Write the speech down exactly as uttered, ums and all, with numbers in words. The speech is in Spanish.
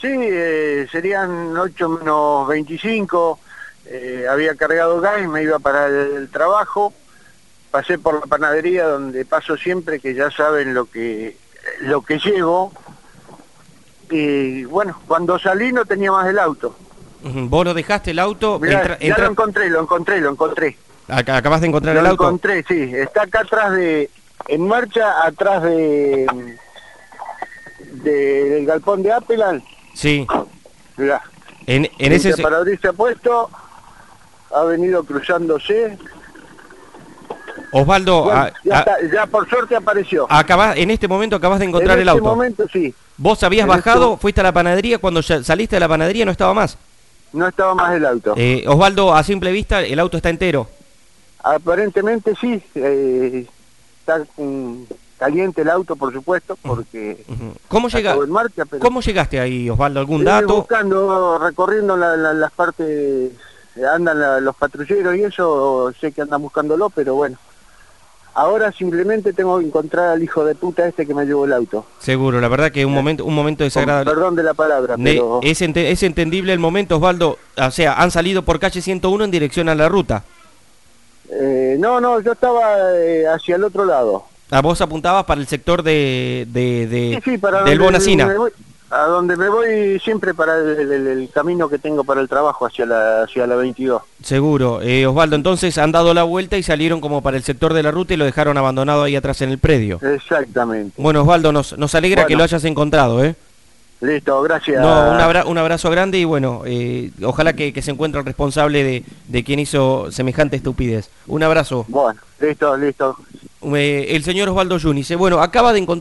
Sí, eh, serían ocho menos veinticinco, eh, había cargado gas y me iba para el, el trabajo, pasé por la panadería donde paso siempre, que ya saben lo que, lo que llevo, y bueno, cuando salí no tenía más el auto. Ujú. Vos lo dejaste el auto. Mirá, entra, ya entra... lo encontré, lo encontré, lo encontré. Acá, acabas de encontrar Lo el auto. Lo encontré, sí, está acá atrás de, en marcha, atrás de, de del galpón de Apelan. Sí. Mirá, En, en ese... el parabrisas puesto, ha venido cruzándose. Osvaldo, Bueno, a, ya, a, está, ya por suerte apareció. acabas, en este momento acabas de encontrar en el este auto. momento sí. Vos habías en bajado, este... fuiste a la panadería, cuando ya saliste de la panadería no estaba más. No estaba más el auto. Eh, Osvaldo, a simple vista, el auto está entero. Aparentemente sí, eh, está um, caliente el auto, por supuesto, porque Uh-huh. ¿Cómo, llega, en marcha, pero... ¿Cómo llegaste ahí, Osvaldo? ¿Algún Eh, dato? buscando, recorriendo la, la, las partes, andan la, los patrulleros y eso, sé que andan buscándolo, pero bueno. Ahora simplemente tengo que encontrar al hijo de puta este que me llevó el auto. Seguro, la verdad que un momento, un momento desagradable. Con perdón de la palabra, Ne pero... es, ente es entendible el momento, Osvaldo. O sea, han salido por calle ciento uno en dirección a la ruta. Eh, no, no, yo estaba eh, hacia el otro lado. A vos apuntabas para el sector de, de, de sí, sí, para del Bonacina. Me voy, a donde me voy siempre para el, el, el camino que tengo para el trabajo, hacia la, hacia la veintidós. Seguro. Eh, Osvaldo, entonces han dado la vuelta y salieron como para el sector de la ruta y lo dejaron abandonado ahí atrás en el predio. Exactamente. Bueno, Osvaldo, nos, nos alegra bueno. que lo hayas encontrado, ¿eh? Listo, gracias. No, un, abra un abrazo grande y bueno, eh, ojalá que, que se encuentre el responsable de, de quien hizo semejante estupidez. Un abrazo. Bueno, listo, listo. Eh, el señor Osvaldo Yunice, bueno, acaba de encontrar...